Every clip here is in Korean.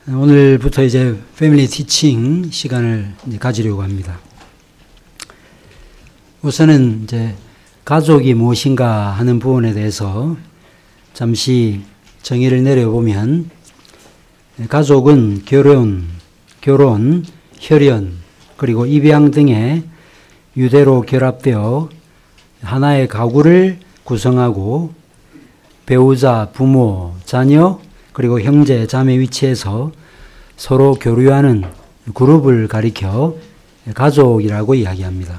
오늘부터 이제 패밀리 티칭 시간을 이제 가지려고 합니다. 우선은 이제 가족이 무엇인가 하는 부분에 대해서 잠시 정의를 내려보면, 가족은 결혼, 혈연, 그리고 입양 등의 유대로 결합되어 하나의 가구를 구성하고 배우자, 부모, 자녀, 그리고 형제, 자매 위치에서 서로 교류하는 그룹을 가리켜 가족이라고 이야기합니다.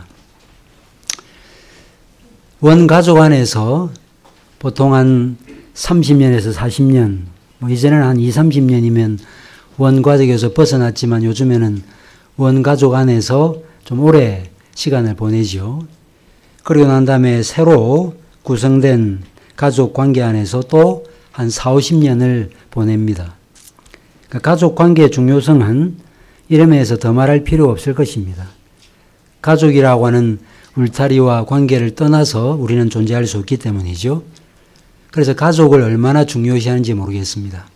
원가족 안에서 보통 한 30년에서 40년, 이전에는 한 20, 30년이면 원가족에서 벗어났지만 요즘에는 원가족 안에서 좀 오래 시간을 보내죠. 그리고 난 다음에 새로 구성된 가족 관계 안에서 또 한 40, 50년을 보냅니다. 그러니까 가족 관계의 중요성은 이름에서 더 말할 필요 없을 것입니다. 가족이라고 하는 울타리와 관계를 떠나서 우리는 존재할 수 없기 때문이죠. 그래서 가족을 얼마나 중요시하는지 모르겠습니다.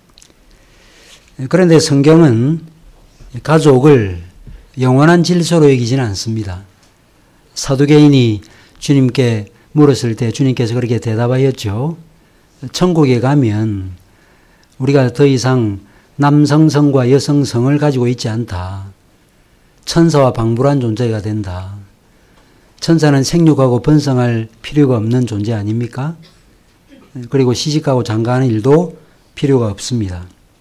그런데 성경은 가족을 영원한 질서로 여기지는 않습니다. 사두개인이 주님께 물었을 때 주님께서 그렇게 대답하였죠. 천국에 가면 우리가 더 이상 남성성과 여성성을 가지고 있지 않다. 천사와 방불한 존재가 된다. 천사는 생육하고 번성할 필요가 없는 존재 아닙니까? 그리고 시집가고 장가하는 일도 필요가 없습니다.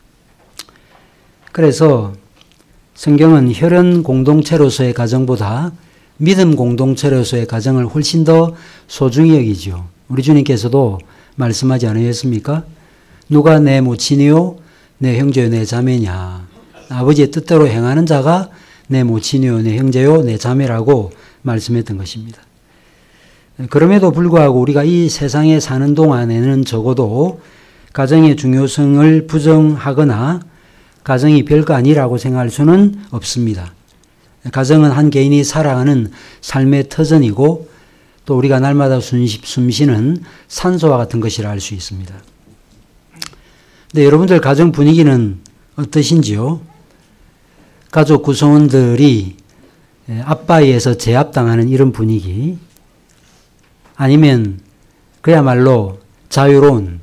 그래서 성경은 혈연 공동체로서의 가정보다 믿음 공동체로서의 가정을 훨씬 더 소중히 여기죠. 우리 주님께서도 말씀하지 않으셨습니까? 누가 내 모친이요 내 형제요 내 자매냐. 아버지의 뜻대로 행하는 자가 내 모친이요 내 형제요 내 자매라고 말씀했던 것입니다. 그럼에도 불구하고 우리가 이 세상에 사는 동안에는 적어도 가정의 중요성을 부정하거나 가정이 별거 아니라고 생각할 수는 없습니다. 가정은 한 개인이 살아가는 삶의 터전이고 또 우리가 날마다 숨쉬는 산소와 같은 것이라 할 수 있습니다. 근데 여러분들 가정 분위기는 어떠신지요? 가족 구성원들이 아빠에서 제압당하는 이런 분위기, 아니면 그야말로 자유로운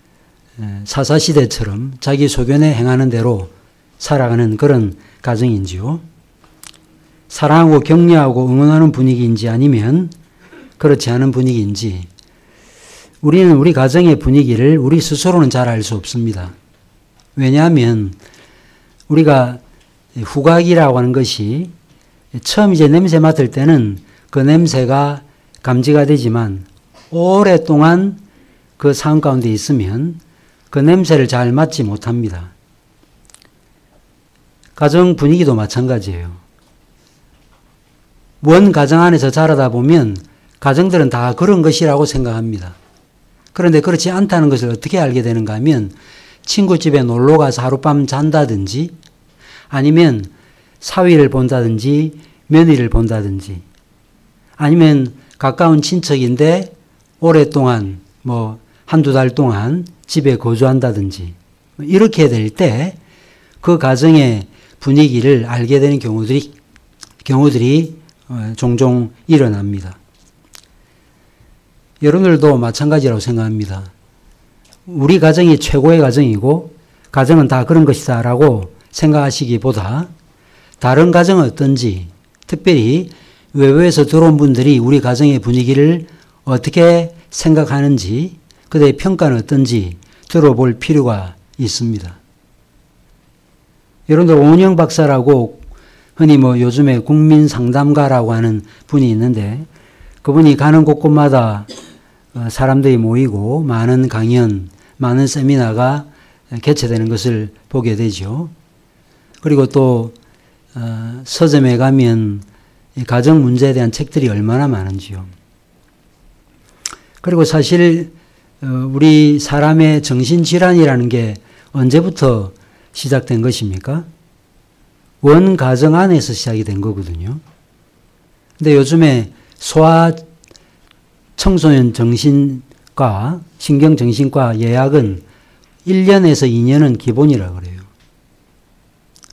사사시대처럼 자기 소견에 행하는 대로 살아가는 그런 가정인지요? 사랑하고 격려하고 응원하는 분위기인지 아니면 그렇지 않은 분위기인지, 우리는 우리 가정의 분위기를 우리 스스로는 잘 알 수 없습니다. 왜냐하면 우리가 후각이라고 하는 것이 처음 이제 냄새 맡을 때는 그 냄새가 감지가 되지만 오랫동안 그 상황 가운데 있으면 그 냄새를 잘 맡지 못합니다. 가정 분위기도 마찬가지예요. 원 가정 안에서 자라다 보면 가정들은 다 그런 것이라고 생각합니다. 그런데 그렇지 않다는 것을 어떻게 알게 되는가 하면 친구 집에 놀러 가서 하룻밤 잔다든지 아니면 사위를 본다든지 며느리를 본다든지 아니면 가까운 친척인데 오랫동안 한두 달 동안 집에 거주한다든지 이렇게 될 때 그 가정의 분위기를 알게 되는 경우들이 종종 일어납니다. 여러분들도 마찬가지라고 생각합니다. 우리 가정이 최고의 가정이고 가정은 다 그런 것이다 라고 생각하시기보다 다른 가정은 어떤지, 특별히 외부에서 들어온 분들이 우리 가정의 분위기를 어떻게 생각하는지, 그들의 평가는 어떤지 들어볼 필요가 있습니다. 여러분들 오은영 박사라고 흔히 요즘에 국민상담가라고 하는 분이 있는데 그분이 가는 곳곳마다 사람들이 모이고 많은 강연, 많은 세미나가 개최되는 것을 보게 되죠. 그리고 또 서점에 가면 가정 문제에 대한 책들이 얼마나 많은지요. 그리고 사실 우리 사람의 정신질환이라는 게 언제부터 시작된 것입니까? 원 가정 안에서 시작이 된 거거든요. 근데 요즘에 소아 청소년 정신과, 신경정신과 예약은 1년에서 2년은 기본이라고 그래요.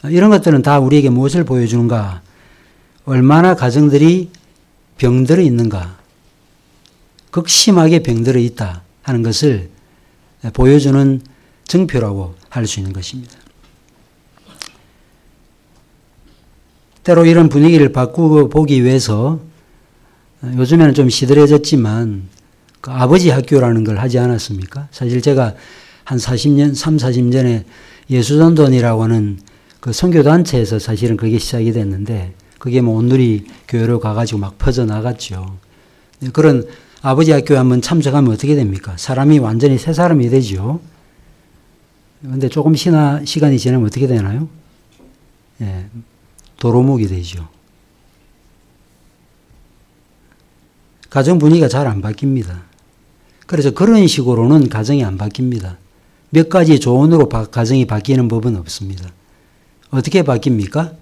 이런 것들은 다 우리에게 무엇을 보여주는가? 얼마나 가정들이 병들어 있는가? 극심하게 병들어 있다 하는 것을 보여주는 증표라고 할 수 있는 것입니다. 때로 이런 분위기를 바꾸어 보기 위해서 요즘에는 좀 시들해졌지만 그 아버지 학교라는 걸 하지 않았습니까? 사실 제가 한 40년, 40년 전에 예수전도원이라고 하는 그 선교단체에서 사실은 그게 시작이 됐는데 그게 뭐 온누리 교회로 가가지고 막 퍼져나갔죠. 그런 아버지 학교에 한번 참석하면 어떻게 됩니까? 사람이 완전히 새 사람이 되죠. 근데 조금 시간이 지나면 어떻게 되나요? 예, 도루묵이 되죠. 가정 분위기가 잘 안 바뀝니다. 그래서 그런 식으로는 가정이 안 바뀝니다. 몇 가지 조언으로 가정이 바뀌는 법은 없습니다. 어떻게 바뀝니까?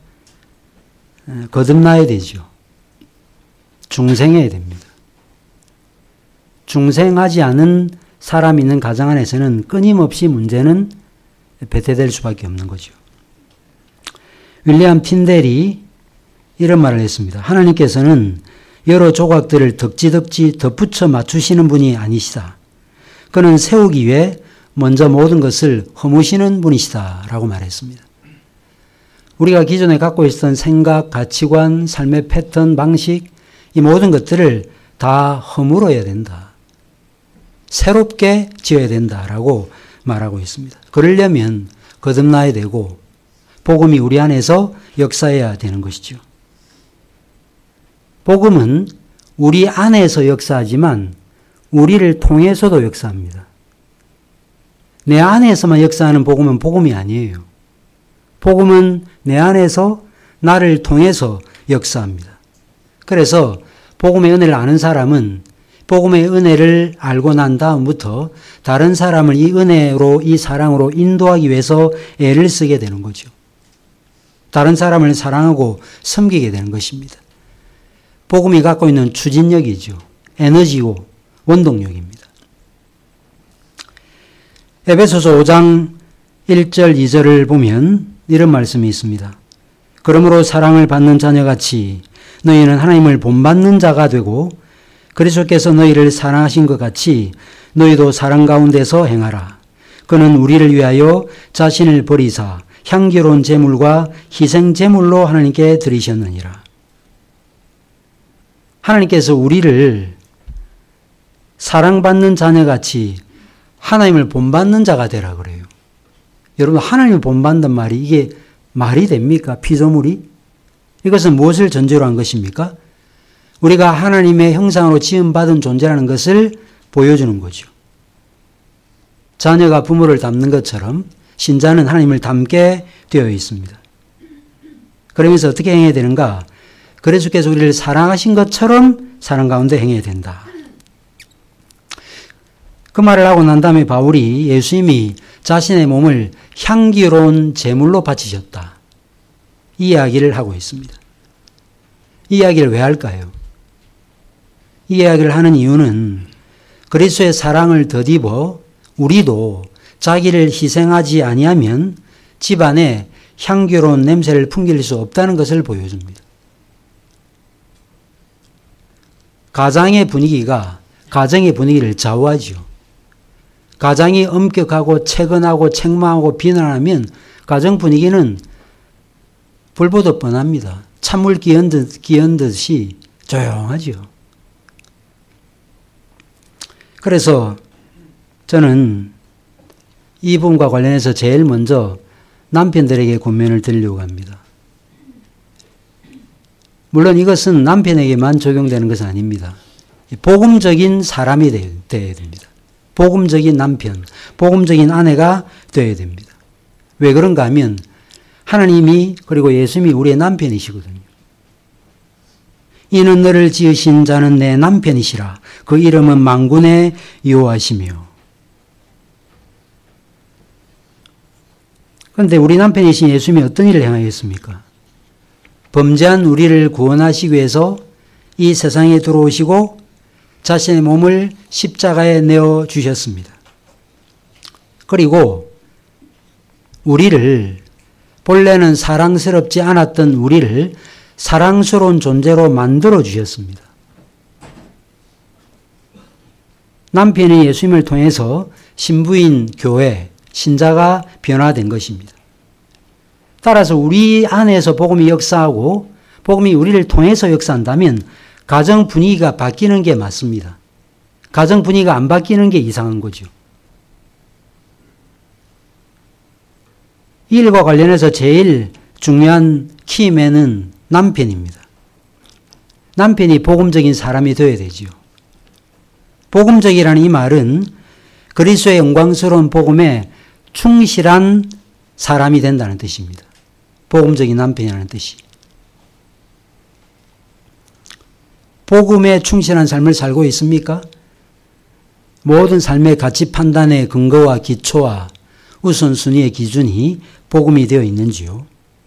거듭나야 되죠. 중생해야 됩니다. 중생하지 않은 사람이 있는 가정 안에서는 끊임없이 문제는 배태될 수밖에 없는 거죠. 윌리엄 틴델이 이런 말을 했습니다. 하나님께서는 여러 조각들을 덕지덕지 덧붙여 맞추시는 분이 아니시다. 그는 세우기 위해 먼저 모든 것을 허무시는 분이시다 라고 말했습니다. 우리가 기존에 갖고 있었던 생각, 가치관, 삶의 패턴, 방식 이 모든 것들을 다 허물어야 된다. 새롭게 지어야 된다라고 말하고 있습니다. 그러려면 거듭나야 되고 복음이 우리 안에서 역사해야 되는 것이죠. 복음은 우리 안에서 역사하지만 우리를 통해서도 역사합니다. 내 안에서만 역사하는 복음은 복음이 아니에요. 복음은 내 안에서 나를 통해서 역사합니다. 그래서 복음의 은혜를 아는 사람은 복음의 은혜를 알고 난 다음부터 다른 사람을 이 은혜로, 이 사랑으로 인도하기 위해서 애를 쓰게 되는 거죠. 다른 사람을 사랑하고 섬기게 되는 것입니다. 복음이 갖고 있는 추진력이죠. 에너지고 원동력입니다. 에베소서 5장 1절 2절을 보면 이런 말씀이 있습니다. 그러므로 사랑을 받는 자녀같이 너희는 하나님을 본받는 자가 되고 그리스도께서 너희를 사랑하신 것 같이 너희도 사랑 가운데서 행하라. 그는 우리를 위하여 자신을 버리사 향기로운 제물과 희생 제물로 하나님께 드리셨느니라. 하나님께서 우리를 사랑받는 자녀같이 하나님을 본받는 자가 되라 그래요. 여러분, 하나님을 본받는 말이 이게 말이 됩니까? 피조물이? 이것은 무엇을 전제로 한 것입니까? 우리가 하나님의 형상으로 지음받은 존재라는 것을 보여주는 거죠. 자녀가 부모를 닮는 것처럼 신자는 하나님을 닮게 되어 있습니다. 그러면서 어떻게 행해야 되는가? 그리스도께서 우리를 사랑하신 것처럼 사랑 가운데 행해야 된다. 그 말을 하고 난 다음에 바울이 예수님이 자신의 몸을 향기로운 제물로 바치셨다. 이 이야기를 하고 있습니다. 이 이야기를 왜 할까요? 이 이야기를 하는 이유는 그리스도의 사랑을 덧입어 우리도 자기를 희생하지 아니하면 집안에 향기로운 냄새를 풍길 수 없다는 것을 보여줍니다. 가정의 분위기가 가정의 분위기를 좌우하죠. 가정이 엄격하고 채근하고 책망하고 비난하면 가정 분위기는 불보듯 뻔합니다. 찬물 끼얹듯이 조용하죠. 그래서 저는 이 부분과 관련해서 제일 먼저 남편들에게 권면을 드리려고 합니다. 물론 이것은 남편에게만 적용되는 것은 아닙니다. 복음적인 사람이 되어야 됩니다. 복음적인 남편, 복음적인 아내가 되어야 됩니다. 왜 그런가 하면 하나님이 그리고 예수님이 우리의 남편이시거든요. 이는 너를 지으신 자는 내 남편이시라. 그 이름은 만군의 여호와시며. 그런데 우리 남편이신 예수님이 어떤 일을 행하였습니까? 범죄한 우리를 구원하시기 위해서 이 세상에 들어오시고 자신의 몸을 십자가에 내어 주셨습니다. 그리고 우리를 본래는 사랑스럽지 않았던 우리를 사랑스러운 존재로 만들어 주셨습니다. 남편이 예수님을 통해서 신부인 교회, 신자가 변화된 것입니다. 따라서 우리 안에서 복음이 역사하고 복음이 우리를 통해서 역사한다면 가정 분위기가 바뀌는 게 맞습니다. 가정 분위기가 안 바뀌는 게 이상한 거죠. 이 일과 관련해서 제일 중요한 키맨은 남편입니다. 남편이 복음적인 사람이 되어야 되지요. 복음적이라는 이 말은 그리스도의 영광스러운 복음에 충실한 사람이 된다는 뜻입니다. 복음적인 남편이라는 뜻이. 복음에 충실한 삶을 살고 있습니까? 모든 삶의 가치 판단의 근거와 기초와 우선순위의 기준이 복음이 되어 있는지요?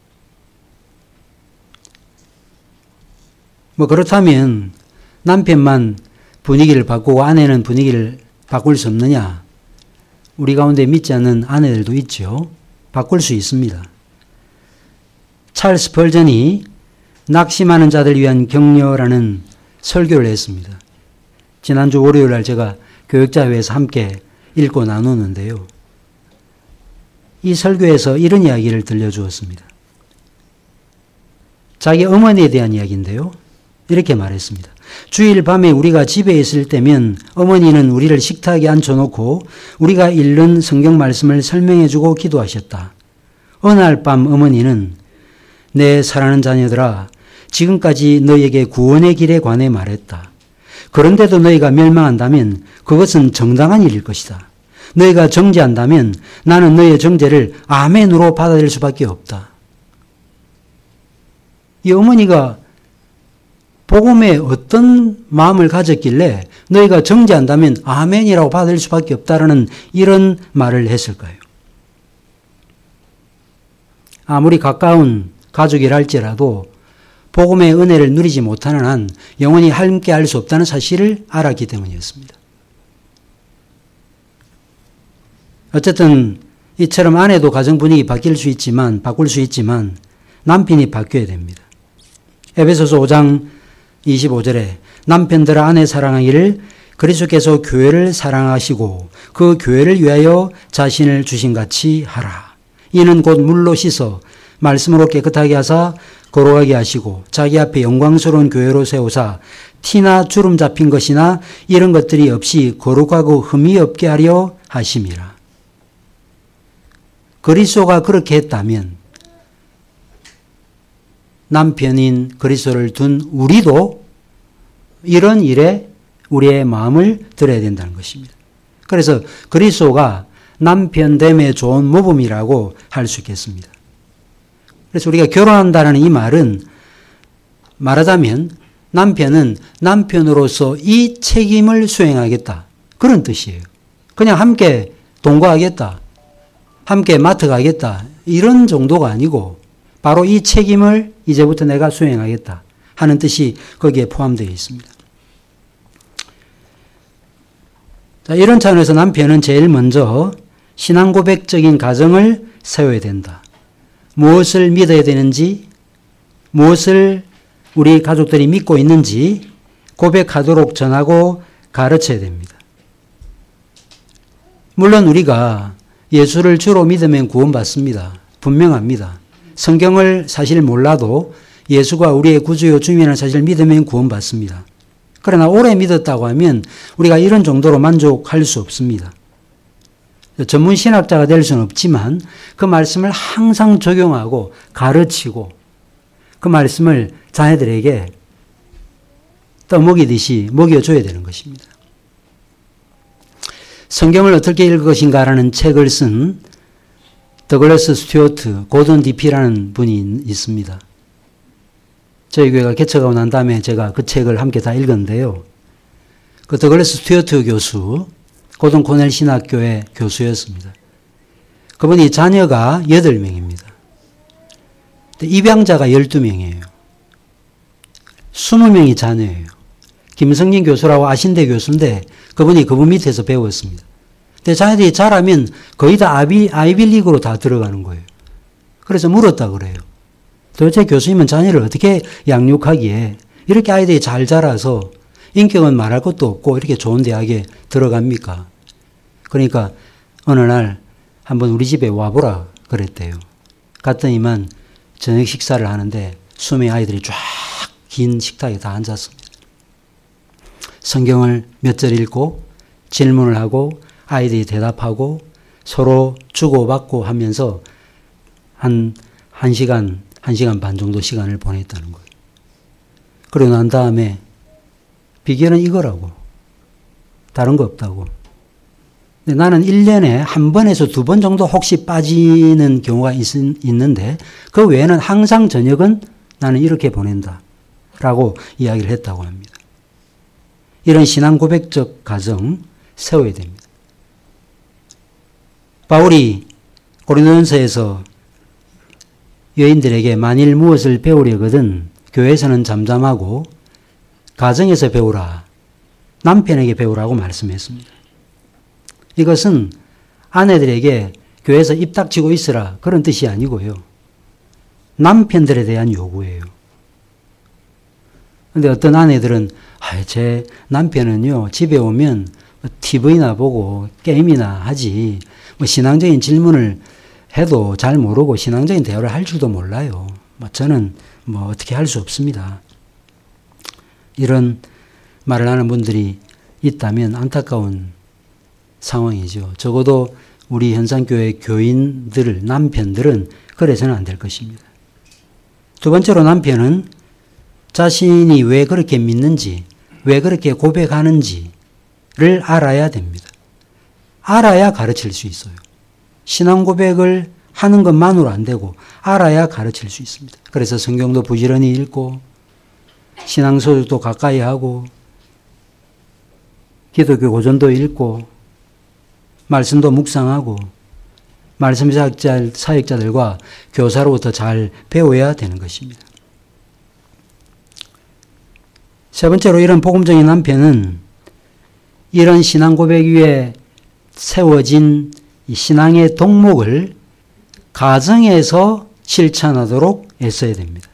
그렇다면 남편만 분위기를 바꾸고 아내는 분위기를 바꿀 수 없느냐? 우리 가운데 믿지 않는 아내들도 있죠. 바꿀 수 있습니다. 찰스 펄전이 낙심하는 자들을 위한 격려라는 설교를 했습니다. 지난주 월요일 날 제가 교역자회에서 함께 읽고 나누는데요. 이 설교에서 이런 이야기를 들려주었습니다. 자기 어머니에 대한 이야기인데요. 이렇게 말했습니다. 주일 밤에 우리가 집에 있을 때면 어머니는 우리를 식탁에 앉혀놓고 우리가 읽는 성경 말씀을 설명해주고 기도하셨다. 어느 날 밤 어머니는 내 사랑하는 자녀들아 지금까지 너희에게 구원의 길에 관해 말했다. 그런데도 너희가 멸망한다면 그것은 정당한 일일 것이다. 너희가 정죄한다면 나는 너희의 정죄를 아멘으로 받아들일 수밖에 없다. 이 어머니가 복음에 어떤 마음을 가졌길래 너희가 정죄한다면 아멘이라고 받을 수밖에 없다라는 이런 말을 했을까요? 아무리 가까운 가족이라 할지라도 복음의 은혜를 누리지 못하는 한 영원히 함께 할 수 없다는 사실을 알았기 때문이었습니다. 어쨌든 이처럼 아내도 가정 분위기 바꿀 수 있지만 남편이 바뀌어야 됩니다. 에베소서 5장 25절에 남편들아 아내 사랑하기를 그리스도께서 교회를 사랑하시고 그 교회를 위하여 자신을 주신같이 하라. 이는 곧 물로 씻어 말씀으로 깨끗하게 하사 거룩하게 하시고 자기 앞에 영광스러운 교회로 세우사 티나 주름 잡힌 것이나 이런 것들이 없이 거룩하고 흠이 없게 하려 하심이라. 그리스도가 그렇게 했다면 남편인 그리스도를 둔 우리도 이런 일에 우리의 마음을 들여야 된다는 것입니다. 그래서 그리스도가 남편됨의 좋은 모범이라고 할 수 있겠습니다. 그래서 우리가 결혼한다는 이 말은 말하자면 남편은 남편으로서 이 책임을 수행하겠다. 그런 뜻이에요. 그냥 함께 동거하겠다. 함께 마트 가겠다. 이런 정도가 아니고 바로 이 책임을 이제부터 내가 수행하겠다 하는 뜻이 거기에 포함되어 있습니다. 자, 이런 차원에서 남편은 제일 먼저 신앙 고백적인 가정을 세워야 된다. 무엇을 믿어야 되는지, 무엇을 우리 가족들이 믿고 있는지 고백하도록 전하고 가르쳐야 됩니다. 물론 우리가 예수를 주로 믿으면 구원받습니다. 분명합니다. 성경을 사실 몰라도 예수가 우리의 구주요 주님이라는 사실을 믿으면 구원받습니다. 그러나 오래 믿었다고 하면 우리가 이런 정도로 만족할 수 없습니다. 전문 신학자가 될 수는 없지만 그 말씀을 항상 적용하고 가르치고 그 말씀을 자녀들에게 떠먹이듯이 먹여줘야 되는 것입니다. 성경을 어떻게 읽을 것인가라는 책을 쓴 더글래스 스튜어트, 고든 디피라는 분이 있습니다. 저희 교회가 개척하고 난 다음에 제가 그 책을 함께 다 읽었는데요. 그 더글래스 스튜어트 교수, 고든 코넬 신학교의 교수였습니다. 그분이 자녀가 8명입니다. 입양자가 12명이에요. 20명이 자녀예요. 김성진 교수라고 아신대 교수인데 그분이 그분 밑에서 배웠습니다. 근데 자녀들이 자라면 거의 다 아이빌리그로 다 들어가는 거예요. 그래서 물었다 그래요. 도대체 교수님은 자녀를 어떻게 양육하기에 이렇게 아이들이 잘 자라서 인격은 말할 것도 없고 이렇게 좋은 대학에 들어갑니까? 그러니까 어느 날 한번 우리 집에 와보라 그랬대요. 갔더니만 저녁 식사를 하는데 수명의 아이들이 쫙 긴 식탁에 다 앉았습니다. 성경을 몇 절 읽고 질문을 하고 아이들이 대답하고 서로 주고받고 하면서 한 시간 반 정도 시간을 보냈다는 거예요. 그러고 난 다음에 비결은 이거라고. 다른 거 없다고. 근데 나는 1년에 한 번에서 2번 정도 혹시 빠지는 경우가 있는데 그 외에는 항상 저녁은 나는 이렇게 보낸다. 라고 이야기를 했다고 합니다. 이런 신앙 고백적 가정 세워야 됩니다. 바울이 고린도전서에서 여인들에게 만일 무엇을 배우려거든 교회에서는 잠잠하고 가정에서 배우라. 남편에게 배우라고 말씀했습니다. 이것은 아내들에게 교회에서 입 닥치고 있으라 그런 뜻이 아니고요. 남편들에 대한 요구예요. 그런데 어떤 아내들은 제 남편은요 집에 오면 TV나 보고 게임이나 하지 신앙적인 질문을 해도 잘 모르고 신앙적인 대화를 할 줄도 몰라요. 저는 어떻게 할 수 없습니다. 이런 말을 하는 분들이 있다면 안타까운 상황이죠. 적어도 우리 현상교회 교인들, 남편들은 그래서는 안 될 것입니다. 두 번째로 남편은 자신이 왜 그렇게 믿는지, 왜 그렇게 고백하는지를 알아야 됩니다. 알아야 가르칠 수 있어요. 신앙 고백을 하는 것만으로 안 되고 알아야 가르칠 수 있습니다. 그래서 성경도 부지런히 읽고 신앙서도 가까이 하고 기독교 고전도 읽고 말씀도 묵상하고 말씀 사역자들과 교사로부터 잘 배워야 되는 것입니다. 세 번째로 이런 복음적인 남편은 이런 신앙 고백 위에 세워진 이 신앙의 덕목을 가정에서 실천하도록 애써야 됩니다.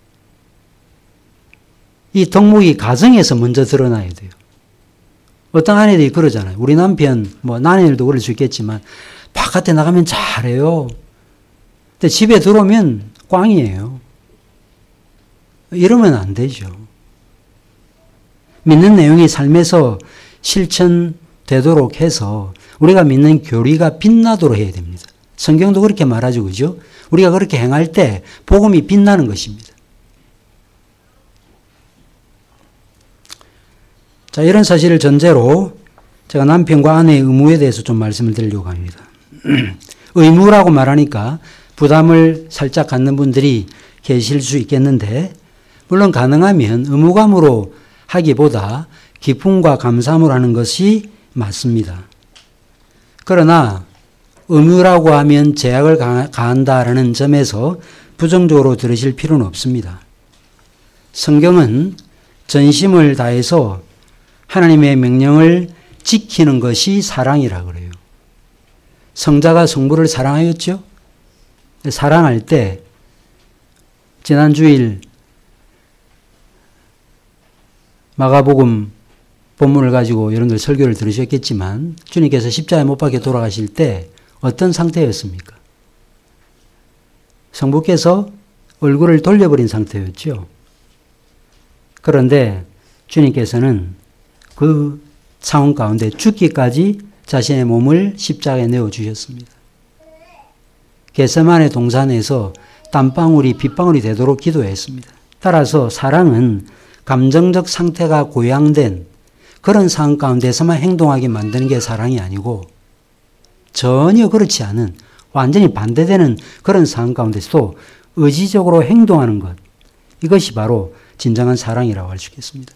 이 덕목이 가정에서 먼저 드러나야 돼요. 어떤 아내들이 그러잖아요. 우리 남편, 아내들도 그럴 수 있겠지만 바깥에 나가면 잘해요. 근데 집에 들어오면 꽝이에요. 이러면 안 되죠. 믿는 내용이 삶에서 실천되도록 해서 우리가 믿는 교리가 빛나도록 해야 됩니다. 성경도 그렇게 말하죠. 그죠? 우리가 그렇게 행할 때 복음이 빛나는 것입니다. 자, 이런 사실을 전제로 제가 남편과 아내의 의무에 대해서 좀 말씀을 드리려고 합니다. 의무라고 말하니까 부담을 살짝 갖는 분들이 계실 수 있겠는데 물론 가능하면 의무감으로 하기보다 기쁨과 감사함으로 하는 것이 맞습니다. 그러나 의무라고 하면 제약을 가한다라는 점에서 부정적으로 들으실 필요는 없습니다. 성경은 전심을 다해서 하나님의 명령을 지키는 것이 사랑이라 그래요. 성자가 성부를 사랑하였죠? 사랑할 때 지난 주일 마가복음 본문을 가지고 여러분들 설교를 들으셨겠지만 주님께서 십자가에 못 박혀 돌아가실 때 어떤 상태였습니까? 성부께서 얼굴을 돌려버린 상태였죠. 그런데 주님께서는 그 상황 가운데 죽기까지 자신의 몸을 십자가에 내어주셨습니다. 겟세마네 동산에서 땀방울이 빗방울이 되도록 기도했습니다. 따라서 사랑은 감정적 상태가 고양된 그런 상황 가운데서만 행동하게 만드는 게 사랑이 아니고 전혀 그렇지 않은 완전히 반대되는 그런 상황 가운데서도 의지적으로 행동하는 것, 이것이 바로 진정한 사랑이라고 할 수 있겠습니다.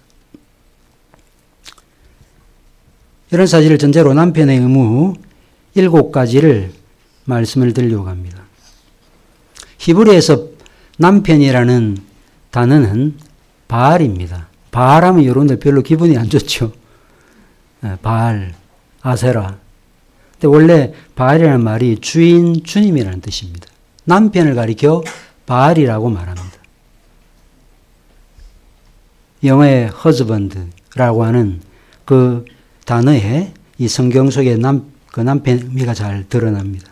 이런 사실을 전제로 남편의 의무 7가지를 말씀을 드리려고 합니다. 히브리에서 남편이라는 단어는 바알입니다. 바알하면 여러분들 별로 기분이 안 좋죠. 바알, 아세라. 근데 원래 바알이라는 말이 주인, 주님이라는 뜻입니다. 남편을 가리켜 바알이라고 말합니다. 영어의 husband라고 하는 그 단어에 이 성경 속에 그 남편의 의미가 잘 드러납니다.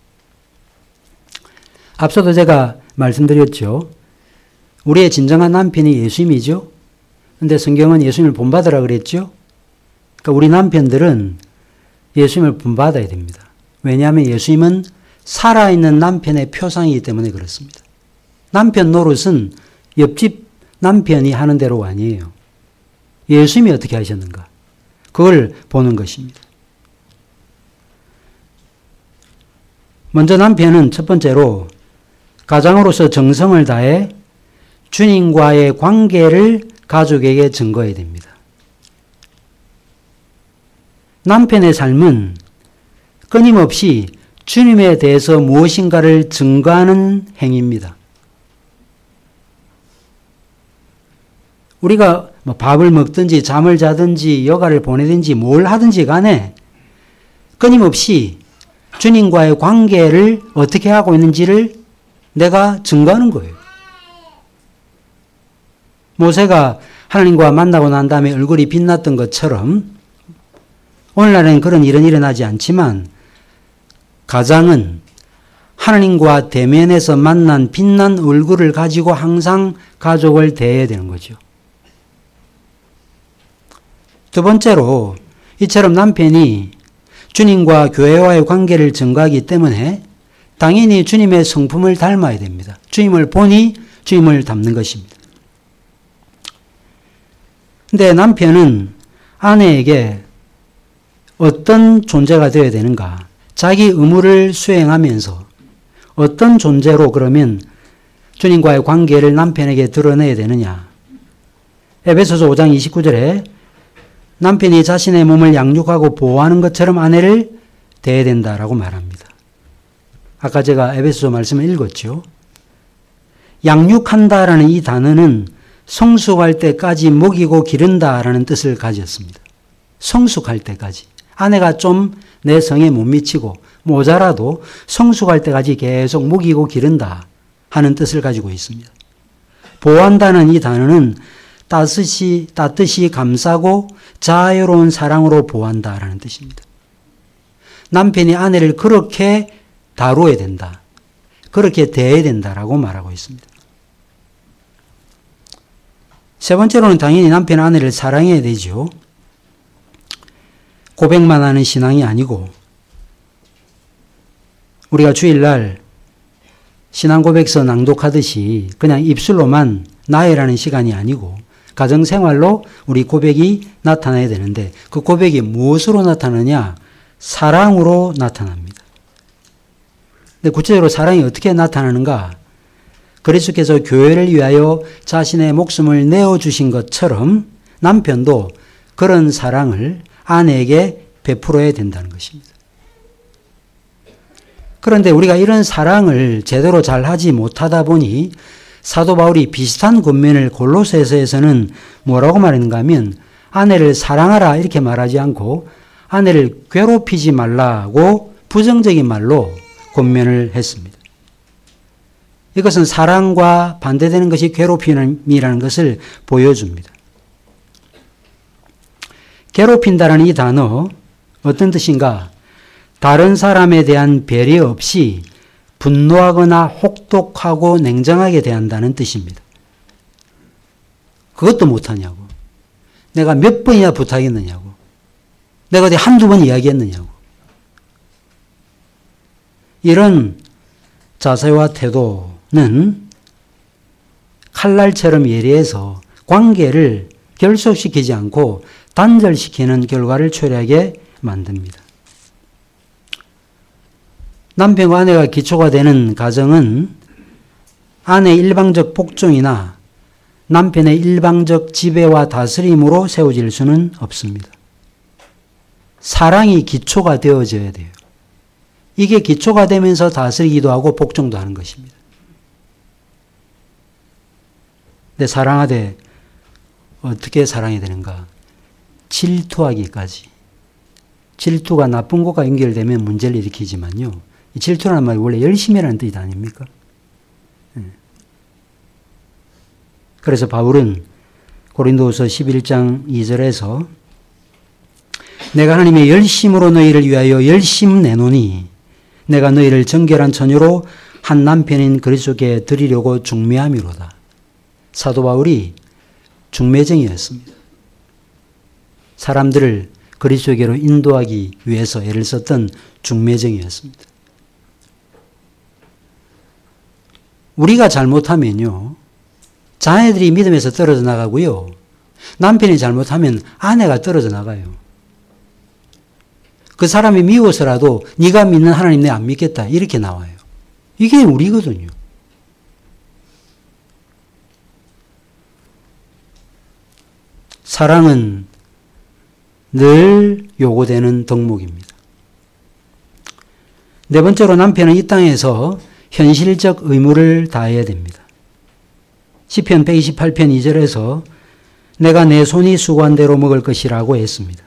앞서도 제가 말씀드렸죠. 우리의 진정한 남편이 예수님이죠. 근데 성경은 예수님을 본받으라 그랬죠. 그러니까 우리 남편들은 예수님을 본받아야 됩니다. 왜냐하면 예수님은 살아있는 남편의 표상이기 때문에 그렇습니다. 남편 노릇은 옆집 남편이 하는 대로가 아니에요. 예수님이 어떻게 하셨는가? 그걸 보는 것입니다. 먼저 남편은 첫 번째로 가장으로서 정성을 다해 주님과의 관계를 가족에게 증거해야 됩니다. 남편의 삶은 끊임없이 주님에 대해서 무엇인가를 증거하는 행위입니다. 우리가 밥을 먹든지 잠을 자든지 여가를 보내든지 뭘 하든지 간에 끊임없이 주님과의 관계를 어떻게 하고 있는지를 내가 증거하는 거예요. 모세가 하나님과 만나고 난 다음에 얼굴이 빛났던 것처럼 오늘날에는 그런 일은 일어나지 않지만 가장은 하나님과 대면에서 만난 빛난 얼굴을 가지고 항상 가족을 대해야 되는 거죠. 두 번째로 이처럼 남편이 주님과 교회와의 관계를 증거하기 때문에 당연히 주님의 성품을 닮아야 됩니다. 주님을 보니 주님을 닮는 것입니다. 근데 남편은 아내에게 어떤 존재가 되어야 되는가? 자기 의무를 수행하면서 어떤 존재로 그러면 주님과의 관계를 남편에게 드러내야 되느냐? 에베소서 5장 29절에 남편이 자신의 몸을 양육하고 보호하는 것처럼 아내를 대해야 된다라고 말합니다. 아까 제가 에베소서 말씀을 읽었죠. 양육한다라는 이 단어는 성숙할 때까지 먹이고 기른다라는 뜻을 가졌습니다. 성숙할 때까지. 아내가 좀 내 성에 못 미치고 모자라도 성숙할 때까지 계속 먹이고 기른다 하는 뜻을 가지고 있습니다. 보호한다는 이 단어는 따뜻이 감싸고 자애로운 사랑으로 보호한다라는 뜻입니다. 남편이 아내를 그렇게 다루어야 된다. 그렇게 대해야 된다라고 말하고 있습니다. 세 번째로는 당연히 남편 아내를 사랑해야 되죠. 고백만 하는 신앙이 아니고 우리가 주일날 신앙 고백서 낭독하듯이 그냥 입술로만 나애라는 시간이 아니고 가정생활로 우리 고백이 나타나야 되는데 그 고백이 무엇으로 나타나냐? 사랑으로 나타납니다. 근데 구체적으로 사랑이 어떻게 나타나는가? 그리스도께서 교회를 위하여 자신의 목숨을 내어주신 것처럼 남편도 그런 사랑을 아내에게 베풀어야 된다는 것입니다. 그런데 우리가 이런 사랑을 제대로 잘 하지 못하다 보니 사도 바울이 비슷한 권면을 골로새서에서는 뭐라고 말했는가 하면 아내를 사랑하라 이렇게 말하지 않고 아내를 괴롭히지 말라고 부정적인 말로 권면을 했습니다. 이것은 사랑과 반대되는 것이 괴롭힘이라는 것을 보여줍니다. 괴롭힌다라는 이 단어 어떤 뜻인가? 다른 사람에 대한 배려 없이 분노하거나 혹독하고 냉정하게 대한다는 뜻입니다. 그것도 못하냐고. 내가 몇 번이나 부탁했느냐고. 내가 어디 한두 번 이야기했느냐고. 이런 자세와 태도는 칼날처럼 예리해서 관계를 결속시키지 않고 단절시키는 결과를 초래하게 만듭니다. 남편과 아내가 기초가 되는 가정은 아내의 일방적 복종이나 남편의 일방적 지배와 다스림으로 세워질 수는 없습니다. 사랑이 기초가 되어져야 돼요. 이게 기초가 되면서 다스리기도 하고 복종도 하는 것입니다. 근데 사랑하되 어떻게 사랑해야 되는가? 질투하기까지. 질투가 나쁜 것과 연결되면 문제를 일으키지만요. 질투라는 말이 원래 열심이라는 뜻이 아닙니까? 그래서 바울은 고린도후서 11장 2절에서 내가 하나님의 열심으로 너희를 위하여 열심 내노니 내가 너희를 정결한 처녀로 한 남편인 그리스도께 드리려고 중매함이로다. 사도 바울이 중매쟁이였습니다. 사람들을 그리스도께로 인도하기 위해서 애를 썼던 중매쟁이였습니다. 우리가 잘못하면요, 자녀들이 믿음에서 떨어져 나가고요, 남편이 잘못하면 아내가 떨어져 나가요. 그 사람이 미워서라도 네가 믿는 하나님 내가 안 믿겠다 이렇게 나와요. 이게 우리거든요. 사랑은 늘 요구되는 덕목입니다. 네 번째로 남편은 이 땅에서 현실적 의무를 다해야 됩니다. 시편 128편 2절에서 내가 내 손이 수고한 대로 먹을 것이라고 했습니다.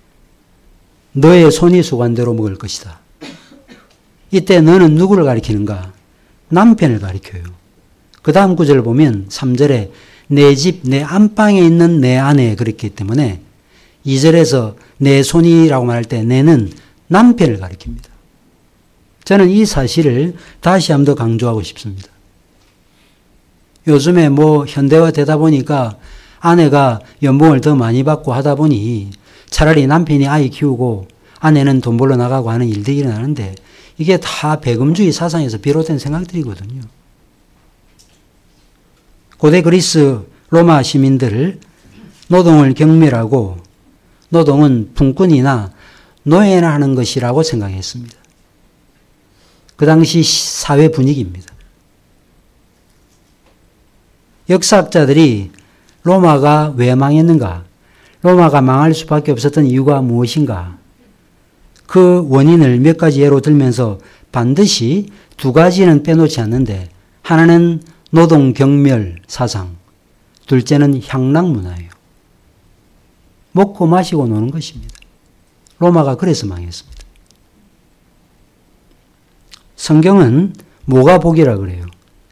너의 손이 수고한 대로 먹을 것이다. 이때 너는 누구를 가리키는가? 남편을 가리켜요. 그 다음 구절을 보면 3절에 내 집, 내 안방에 있는 내 아내 그랬기 때문에 2절에서 내 손이라고 말할 때 내는 남편을 가리킵니다. 저는 이 사실을 다시 한번 더 강조하고 싶습니다. 요즘에 현대화되다 보니까 아내가 연봉을 더 많이 받고 하다 보니 차라리 남편이 아이 키우고 아내는 돈 벌러 나가고 하는 일들이 일어나는데 이게 다 배금주의 사상에서 비롯된 생각들이거든요. 고대 그리스 로마 시민들 노동을 경멸하고 노동은 품꾼이나 노예나 하는 것이라고 생각했습니다. 그 당시 사회 분위기입니다. 역사학자들이 로마가 왜 망했는가? 로마가 망할 수밖에 없었던 이유가 무엇인가? 그 원인을 몇 가지 예로 들면서 반드시 두 가지는 빼놓지 않는데 하나는 노동 경멸 사상, 둘째는 향락 문화예요. 먹고 마시고 노는 것입니다. 로마가 그래서 망했습니다. 성경은 뭐가 복이라 그래요?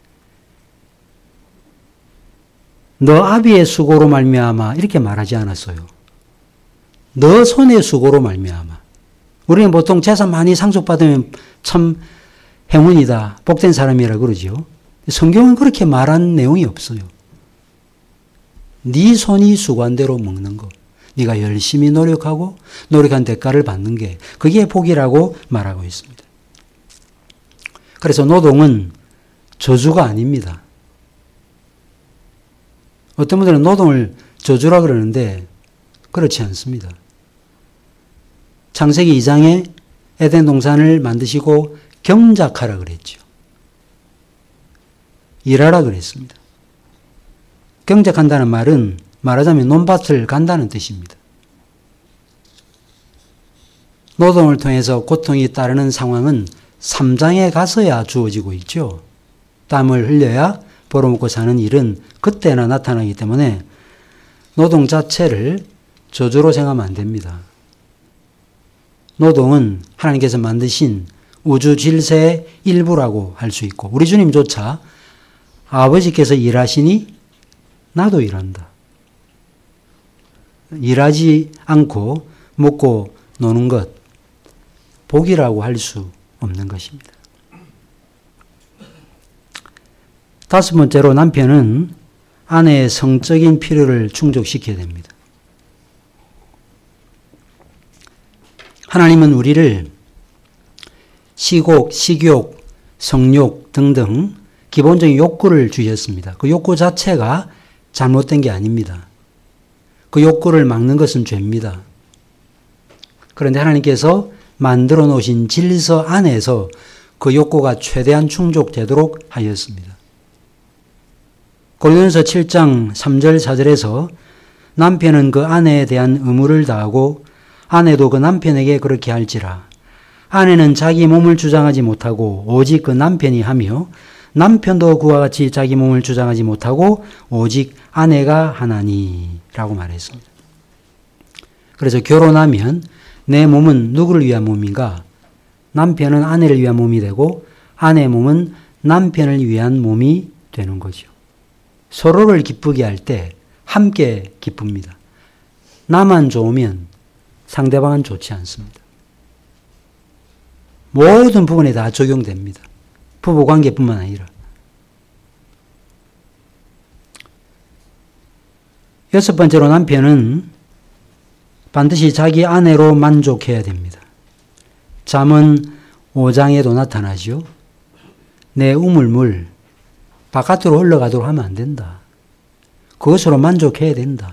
너 아비의 수고로 말미암아 이렇게 말하지 않았어요. 너 손의 수고로 말미암아. 우리는 보통 재산 많이 상속받으면 참 행운이다, 복된 사람이라 그러죠. 성경은 그렇게 말한 내용이 없어요. 네 손이 수고한 대로 먹는 거, 네가 열심히 노력하고 노력한 대가를 받는 게 그게 복이라고 말하고 있습니다. 그래서 노동은 저주가 아닙니다. 어떤 분들은 노동을 저주라 그러는데 그렇지 않습니다. 창세기 2장에 에덴 동산을 만드시고 경작하라 그랬죠. 일하라 그랬습니다. 경작한다는 말은 말하자면 논밭을 간다는 뜻입니다. 노동을 통해서 고통이 따르는 상황은 3장에 가서야 주어지고 있죠. 땀을 흘려야 벌어먹고 사는 일은 그때나 나타나기 때문에 노동 자체를 저주로 생각하면 안 됩니다. 노동은 하나님께서 만드신 우주 질서의 일부라고 할 수 있고 우리 주님조차 아버지께서 일하시니 나도 일한다. 일하지 않고 먹고 노는 것 복이라고 할 수 없는 것입니다. 다섯 번째로 남편은 아내의 성적인 필요를 충족시켜야 됩니다. 하나님은 우리를 시곡, 식욕, 성욕 등등 기본적인 욕구를 주셨습니다. 그 욕구 자체가 잘못된 게 아닙니다. 그 욕구를 막는 것은 죄입니다. 그런데 하나님께서 만들어 놓으신 질서 안에서 그 욕구가 최대한 충족되도록 하였습니다. 고린도전서 7장 3절 4절에서 남편은 그 아내에 대한 의무를 다하고 아내도 그 남편에게 그렇게 할지라. 아내는 자기 몸을 주장하지 못하고 오직 그 남편이 하며 남편도 그와 같이 자기 몸을 주장하지 못하고 오직 아내가 하나니 라고 말했습니다. 그래서 결혼하면 내 몸은 누구를 위한 몸인가? 남편은 아내를 위한 몸이 되고 아내의 몸은 남편을 위한 몸이 되는 거죠. 서로를 기쁘게 할 때 함께 기쁩니다. 나만 좋으면 상대방은 좋지 않습니다. 모든 부분에 다 적용됩니다. 부부관계뿐만 아니라. 여섯 번째로 남편은 반드시 자기 아내로 만족해야 됩니다. 잠언 5장에도 나타나죠. 내 우물물 바깥으로 흘러가도록 하면 안 된다. 그것으로 만족해야 된다.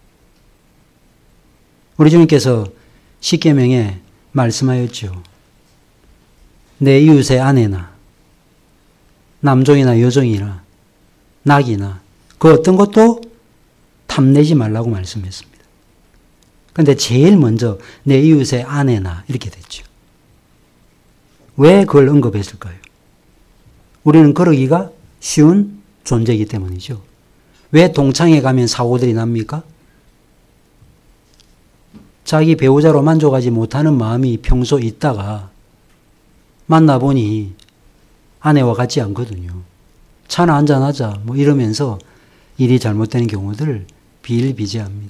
우리 주님께서 십계명에 말씀하였죠. 내 이웃의 아내나 남종이나 여종이나 낙이나 그 어떤 것도 탐내지 말라고 말씀했습니다. 그런데 제일 먼저 내 이웃의 아내나 이렇게 됐죠. 왜 그걸 언급했을까요? 우리는 그러기가 쉬운 존재이기 때문이죠. 왜 동창회 가면 사고들이 납니까? 자기 배우자로 만족하지 못하는 마음이 평소 있다가 만나보니 아내와 같지 않거든요. 차나 한잔하자 뭐 이러면서 일이 잘못되는 경우들을 비일비재합니다.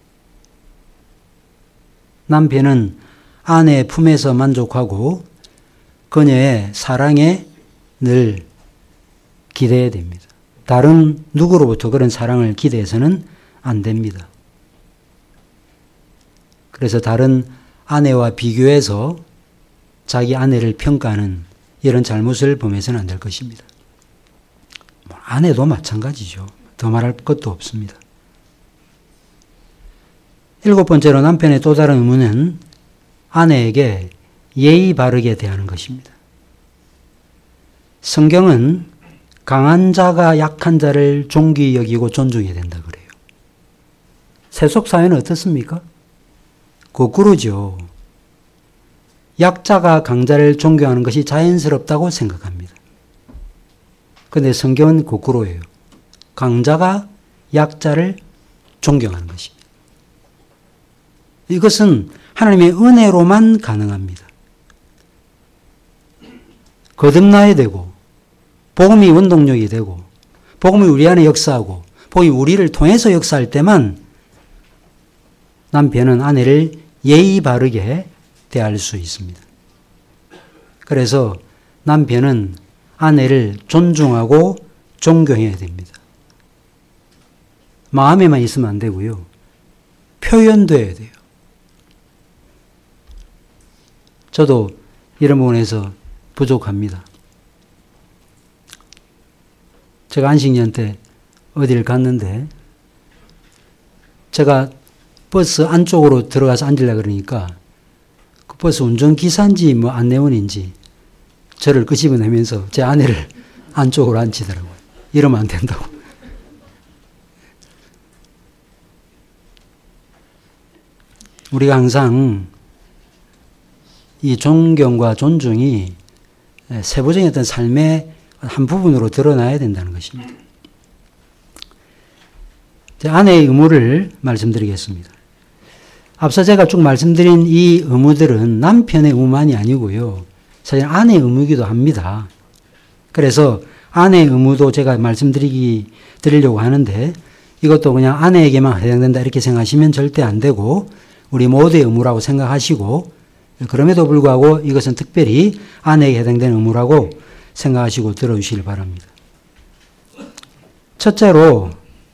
남편은 아내의 품에서 만족하고 그녀의 사랑에 늘 기대해야 됩니다. 다른 누구로부터 그런 사랑을 기대해서는 안 됩니다. 그래서 다른 아내와 비교해서 자기 아내를 평가하는 이런 잘못을 범해서는 안 될 것입니다. 아내도 마찬가지죠. 더 말할 것도 없습니다. 일곱 번째로 남편의 또 다른 의무는 아내에게 예의 바르게 대하는 것입니다. 성경은 강한 자가 약한 자를 존귀히 여기고 존중해야 된다 그래요. 세속 사회는 어떻습니까? 거꾸로죠. 약자가 강자를 존경하는 것이 자연스럽다고 생각합니다. 그런데 성경은 거꾸로예요. 강자가 약자를 존경하는 것입니다. 이것은 하나님의 은혜로만 가능합니다. 거듭나야 되고 복음이 원동력이 되고 복음이 우리 안에 역사하고 복음이 우리를 통해서 역사할 때만 남편은 아내를 예의 바르게 대할 수 있습니다. 그래서 남편은 아내를 존중하고 존경해야 됩니다. 마음에만 있으면 안 되고요. 표현돼야 돼요. 저도 이런 부분에서 부족합니다. 제가 안식년 때 어디를 갔는데 제가 버스 안쪽으로 들어가서 앉으려고 그러니까 그 버스 운전기사인지 뭐 안내원인지 저를 끄집어내면서 제 아내를 안쪽으로 앉히더라고요. 이러면 안 된다고. 우리가 항상 이 존경과 존중이 세부적인 어떤 삶의 한 부분으로 드러나야 된다는 것입니다. 아내의 의무를 말씀드리겠습니다. 앞서 제가 쭉 말씀드린 이 의무들은 남편의 의무만이 아니고요. 사실 아내의 의무이기도 합니다. 그래서 아내의 의무도 제가 드리려고 하는데 이것도 그냥 아내에게만 해당된다 이렇게 생각하시면 절대 안 되고 우리 모두의 의무라고 생각하시고 그럼에도 불구하고 이것은 특별히 아내에게 해당되는 의무라고 생각하시고 들어주시길 바랍니다. 첫째로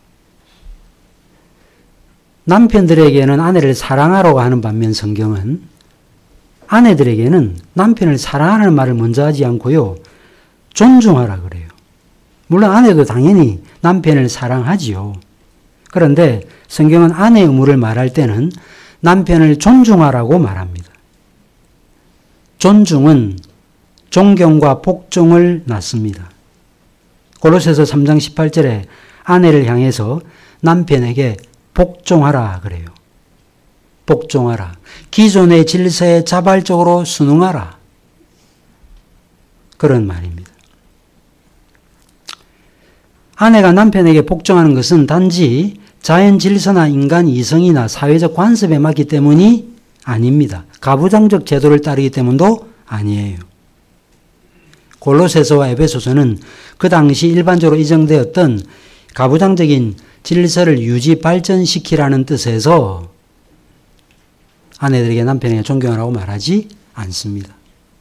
남편들에게는 아내를 사랑하라고 하는 반면 성경은 아내들에게는 남편을 사랑하라는 말을 먼저 하지 않고요. 존중하라 그래요. 물론 아내도 당연히 남편을 사랑하지요. 그런데 성경은 아내의 의무를 말할 때는 남편을 존중하라고 말합니다. 존중은 존경과 복종을 낳습니다. 골로새서 3장 18절에 아내를 향해서 남편에게 복종하라 그래요. 복종하라. 기존의 질서에 자발적으로 순응하라. 그런 말입니다. 아내가 남편에게 복종하는 것은 단지 자연 질서나 인간 이성이나 사회적 관습에 맞기 때문이 아닙니다. 가부장적 제도를 따르기 때문도 아니에요. 골로새서와 에베소서는 그 당시 일반적으로 인정되었던 가부장적인 질서를 유지 발전시키라는 뜻에서 아내들에게 남편에게 존경하라고 말하지 않습니다.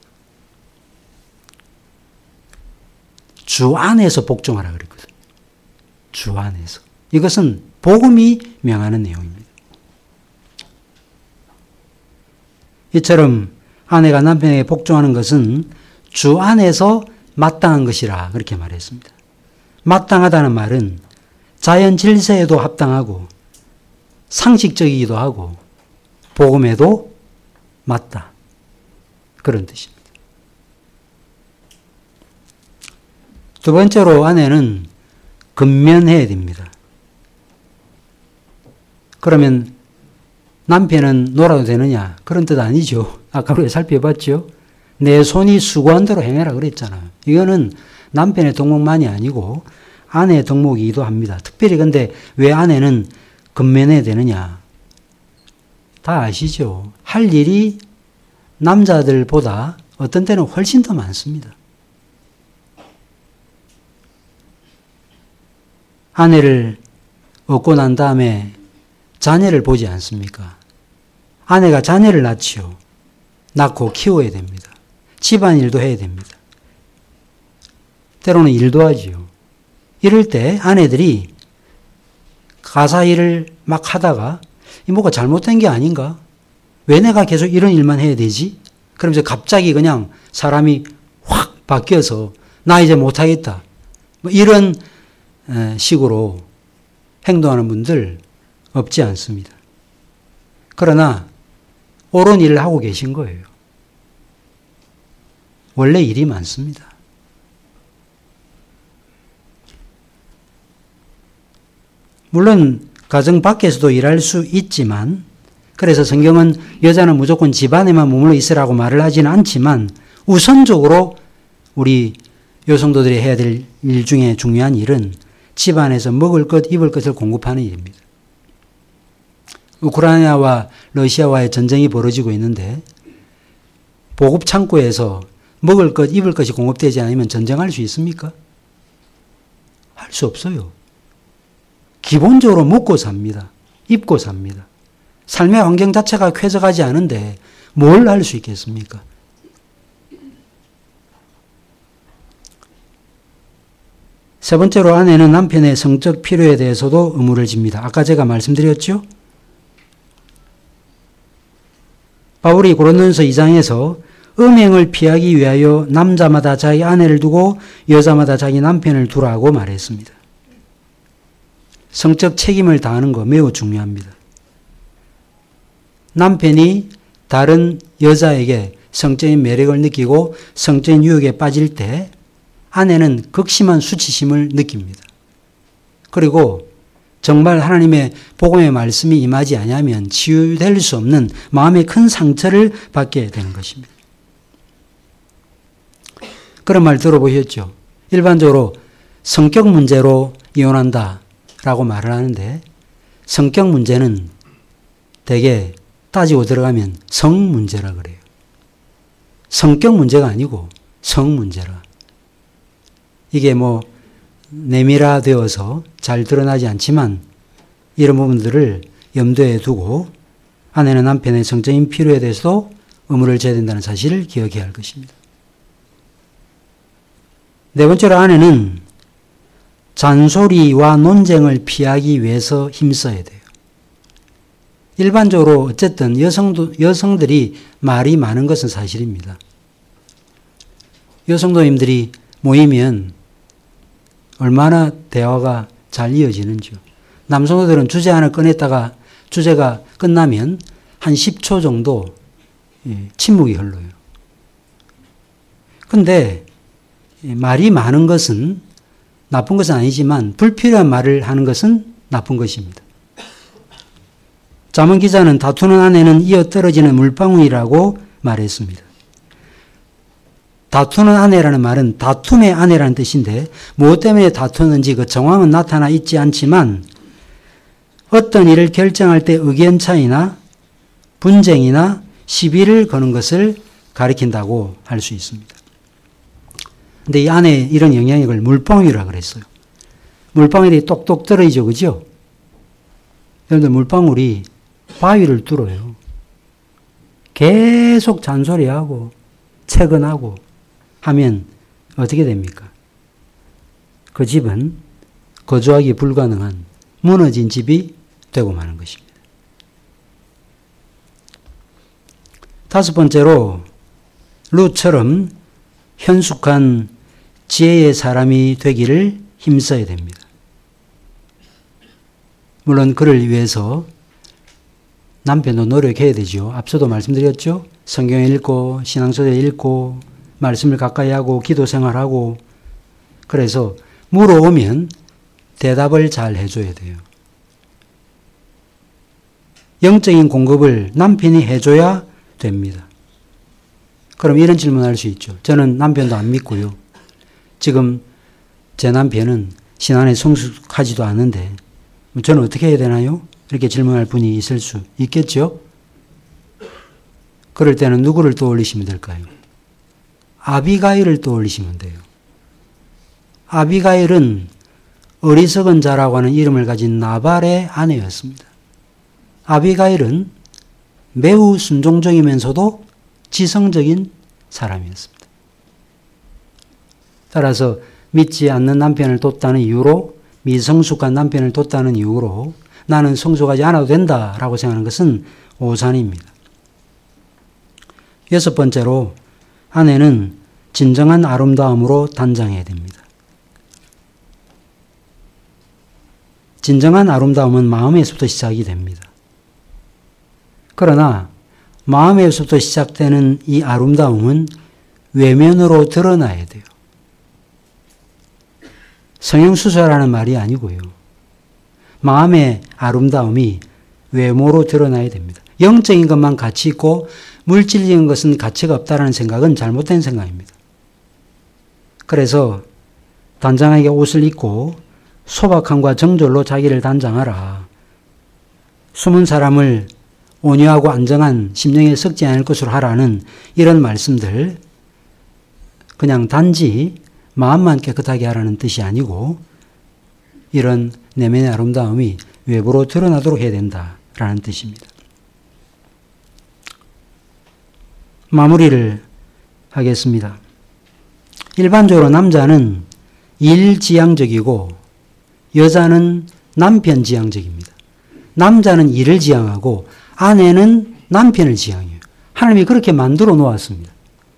주 안에서 복종하라 그랬거든요. 주 안에서. 이것은 복음이 명하는 내용입니다. 이처럼 아내가 남편에게 복종하는 것은 주 안에서 마땅한 것이라 그렇게 말했습니다. 마땅하다는 말은 자연 질서에도 합당하고 상식적이기도 하고 복음에도 맞다. 그런 뜻입니다. 두 번째로 아내는 근면해야 됩니다. 그러면 남편은 놀아도 되느냐? 그런 뜻 아니죠. 아까 우리가 살펴봤죠. 내 손이 수고한 대로 행해라 그랬잖아요. 이거는 남편의 덕목만이 아니고 아내의 덕목이기도 합니다. 특별히 근데 왜 아내는 근면해야 되느냐? 다 아시죠? 할 일이 남자들보다 어떤 때는 훨씬 더 많습니다. 아내를 얻고 난 다음에 자녀를 보지 않습니까? 아내가 자녀를 낳지요. 낳고 키워야 됩니다. 집안일도 해야 됩니다. 때로는 일도 하지요. 이럴 때 아내들이 가사 일을 막 하다가 이 뭐가 잘못된 게 아닌가? 왜 내가 계속 이런 일만 해야 되지? 그러면서 갑자기 그냥 사람이 확 바뀌어서 나 이제 못하겠다. 뭐 이런 식으로 행동하는 분들 없지 않습니다. 그러나 옳은 일을 하고 계신 거예요. 원래 일이 많습니다. 물론 가정 밖에서도 일할 수 있지만 그래서 성경은 여자는 무조건 집안에만 머물러 있으라고 말을 하지는 않지만 우선적으로 우리 여성도들이 해야 될 일 중에 중요한 일은 집안에서 먹을 것, 입을 것을 공급하는 일입니다. 우크라이나와 러시아와의 전쟁이 벌어지고 있는데 보급 창고에서 먹을 것, 입을 것이 공급되지 않으면 전쟁할 수 있습니까? 할 수 없어요. 기본적으로 먹고 삽니다. 입고 삽니다. 삶의 환경 자체가 쾌적하지 않은데 뭘 할 수 있겠습니까? 세 번째로 아내는 남편의 성적 필요에 대해서도 의무를 집니다. 아까 제가 말씀드렸죠? 바울이 고린도전서 2장에서 음행을 피하기 위하여 남자마다 자기 아내를 두고 여자마다 자기 남편을 두라고 말했습니다. 성적 책임을 다하는 거 매우 중요합니다. 남편이 다른 여자에게 성적인 매력을 느끼고 성적인 유혹에 빠질 때 아내는 극심한 수치심을 느낍니다. 그리고 정말 하나님의 복음의 말씀이 임하지 아니하면 치유될 수 없는 마음의 큰 상처를 받게 되는 것입니다. 그런 말 들어보셨죠? 일반적으로 성격 문제로 이혼한다라고 말을 하는데 성격 문제는 대개 따지고 들어가면 성 문제라 그래요. 성격 문제가 아니고 성 문제라. 이게 뭐 내밀화되어서 잘 드러나지 않지만 이런 부분들을 염두에 두고 아내는 남편의 성적인 필요에 대해서도 의무를 져야 된다는 사실을 기억해야 할 것입니다. 네 번째로 아내는 잔소리와 논쟁을 피하기 위해서 힘써야 돼요. 일반적으로 어쨌든 여성들이 말이 많은 것은 사실입니다. 여성도님들이 모이면 얼마나 대화가 잘 이어지는지요. 남성들은 주제 하나 꺼냈다가 주제가 끝나면 한 10초 정도 침묵이 흘러요. 근데 말이 많은 것은 나쁜 것은 아니지만 불필요한 말을 하는 것은 나쁜 것입니다. 잠언 기자는 다투는 아내는 이어 떨어지는 물방울이라고 말했습니다. 다투는 아내라는 말은 다툼의 아내라는 뜻인데 무엇 때문에 다투는지 그 정황은 나타나 있지 않지만 어떤 일을 결정할 때 의견 차이나 분쟁이나 시비를 거는 것을 가리킨다고 할 수 있습니다. 근데 이 안에 이런 영향력을 물방울이라고 그랬어요. 물방울이 똑똑 떨어지죠, 그죠? 여러분들 물방울이 바위를 뚫어요. 계속 잔소리하고 채근하고 하면 어떻게 됩니까? 그 집은 거주하기 불가능한 무너진 집이 되고 마는 것입니다. 다섯 번째로 룻처럼 현숙한 지혜의 사람이 되기를 힘써야 됩니다. 물론 그를 위해서 남편도 노력해야 되죠. 앞서도 말씀드렸죠. 성경 읽고 신앙서재 읽고 말씀을 가까이 하고 기도 생활하고 그래서 물어오면 대답을 잘 해줘야 돼요. 영적인 공급을 남편이 해줘야 됩니다. 그럼 이런 질문을 할 수 있죠. 저는 남편도 안 믿고요. 지금 제 남편은 신앙에 성숙하지도 않은데 저는 어떻게 해야 되나요? 이렇게 질문할 분이 있을 수 있겠죠? 그럴 때는 누구를 떠올리시면 될까요? 아비가일을 떠올리시면 돼요. 아비가일은 어리석은 자라고 하는 이름을 가진 나발의 아내였습니다. 아비가일은 매우 순종적이면서도 지성적인 사람이었습니다. 따라서 믿지 않는 남편을 뒀다는 이유로 미성숙한 남편을 뒀다는 이유로 나는 성숙하지 않아도 된다라고 생각하는 것은 오산입니다. 여섯 번째로 아내는 진정한 아름다움으로 단장해야 됩니다. 진정한 아름다움은 마음에서부터 시작이 됩니다. 그러나 마음에서부터 시작되는 이 아름다움은 외면으로 드러나야 돼요. 성형수술하는 말이 아니고요. 마음의 아름다움이 외모로 드러나야 됩니다. 영적인 것만 가치 있고 물질적인 것은 가치가 없다는 생각은 잘못된 생각입니다. 그래서 단장하게 옷을 입고 소박함과 정절로 자기를 단장하라. 숨은 사람을 온유하고 안정한 심령에 썩지 않을 것으로 하라는 이런 말씀들 그냥 단지 마음만 깨끗하게 하라는 뜻이 아니고 이런 내면의 아름다움이 외부로 드러나도록 해야 된다라는 뜻입니다. 마무리를 하겠습니다. 일반적으로 남자는 일지향적이고 여자는 남편지향적입니다. 남자는 일을 지향하고 아내는 남편을 지향해요. 하나님이 그렇게 만들어 놓았습니다.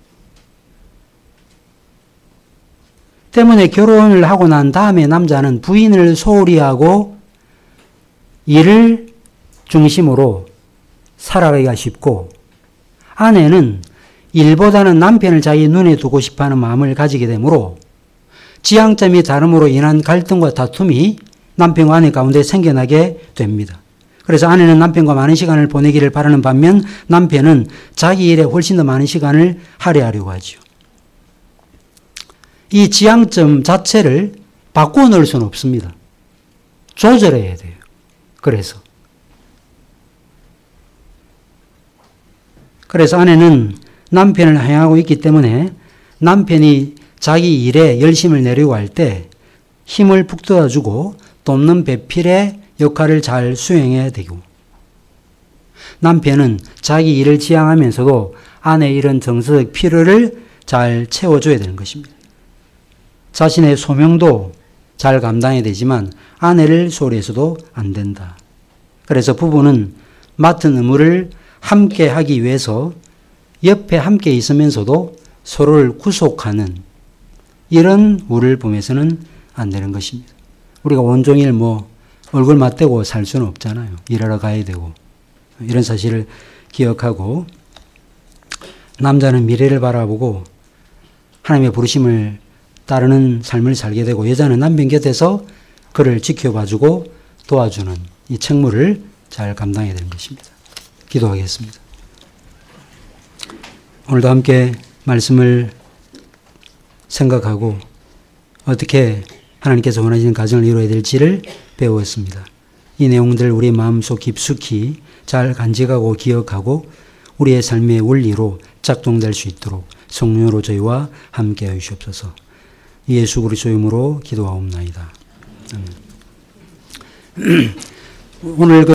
때문에 결혼을 하고 난 다음에 남자는 부인을 소홀히 하고 일을 중심으로 살아가기가 쉽고 아내는 일보다는 남편을 자기 눈에 두고 싶어하는 마음을 가지게 되므로 지향점이 다름으로 인한 갈등과 다툼이 남편과 아내 가운데 생겨나게 됩니다. 그래서 아내는 남편과 많은 시간을 보내기를 바라는 반면 남편은 자기 일에 훨씬 더 많은 시간을 할애하려고 하죠. 이 지향점 자체를 바꾸어 놓을 수는 없습니다. 조절해야 돼요. 그래서 아내는 남편을 향하고 있기 때문에 남편이 자기 일에 열심을 내려고 할 때 힘을 북돋아주고 돕는 배필의 역할을 잘 수행해야 되고 남편은 자기 일을 지향하면서도 아내의 이런 정서적 필요를 잘 채워줘야 되는 것입니다. 자신의 소명도 잘 감당해야 되지만 아내를 소홀히 해서도 안 된다. 그래서 부부는 맡은 의무를 함께 하기 위해서 옆에 함께 있으면서도 서로를 구속하는 이런 우를 보면서는 안 되는 것입니다. 우리가 온종일 얼굴 맞대고 살 수는 없잖아요. 일하러 가야 되고. 이런 사실을 기억하고 남자는 미래를 바라보고 하나님의 부르심을 따르는 삶을 살게 되고 여자는 남편 곁에서 그를 지켜봐주고 도와주는 이 책무를 잘 감당해야 되는 것입니다. 기도하겠습니다. 오늘도 함께 말씀을 생각하고 어떻게 하나님께서 원하시는 가정을 이루어야 될지를 배웠습니다. 이 내용들 우리 마음속 깊숙이 잘 간직하고 기억하고 우리의 삶의 원리로 작동될 수 있도록 성령으로 저희와 함께 하여 주옵소서. 예수 그리스도의 이름으로 기도하옵나이다. 오늘